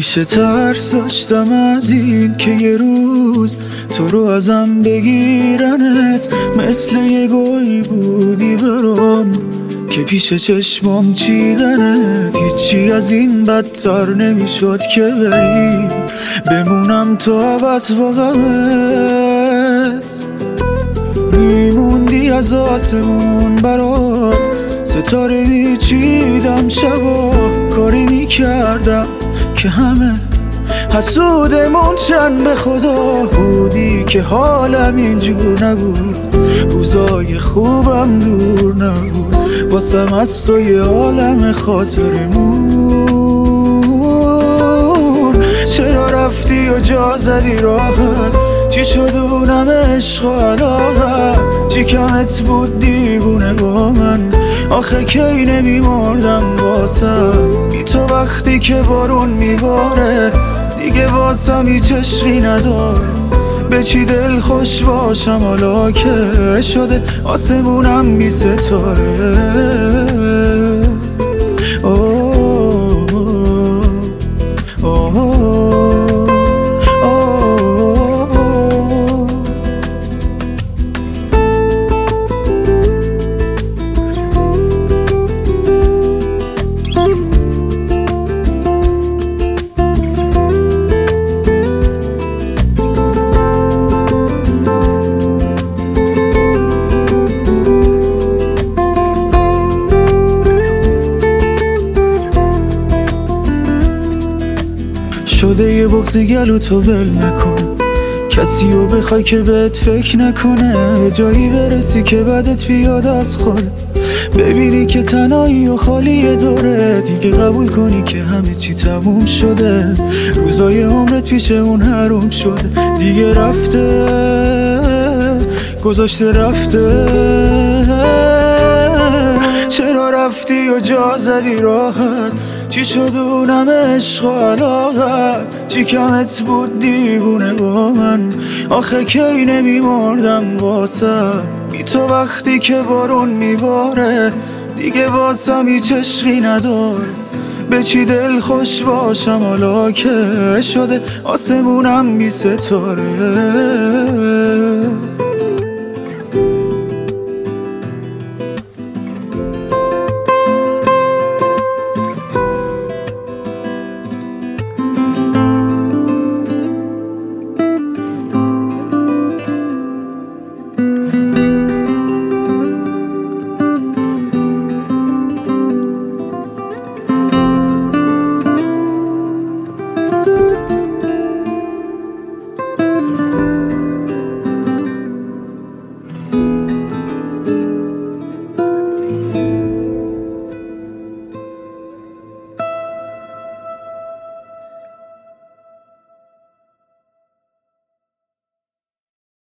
همیشه ترس داشتم از این که یه روز تو رو ازم بگیرنت، مثل یه گل بودی برام که پیش چشمام چیدنت. هیچی از این بدتر نمیشد که بری بمونم تا ابد با غمت. میموندی از آسمون برات ستاره میچیدم، شبا کاری میکردم که همه حسودمون چند به خدا. بودی که حالم اینجور نبود، روزای خوبم دور نبود، واسم از تو یه عالم خاطرمون. چرا رفتی و جا زدی راحت؟ چی شد اونم عشق و علاقت؟ چی کمت بود دیوونه با من؟ آخه کی نمیمردم واسه بی تو وقتی که بارون میباره دیگه واسم هیچ عشقی نداره. به چی دل خوش باشم حالا که شده آسمونم بی ستاره. شده یه بغضی گلو تو ول نکن، کسی رو بخوای که بهت فکر نکنه. جایی برسی که بدت بیاد از خود، ببینی که تنهایی و خالی دوره. دیگه قبول کنی که همه چی تموم شده، روزای عمرت پیش اون حروم شده. دیگه رفته گذاشته رفته. چرا رفتی و جا زدی راحت؟ چی شد اونم عشق و علاقت؟ چی کمت بود دیوونه با من؟ آخه کی نمیمردم واسد بی تو وقتی که بارون میباره دیگه واسم هیچ عشقی نداره. به چی دل خوش باشم حالا که شده آسمونم بی ستاره.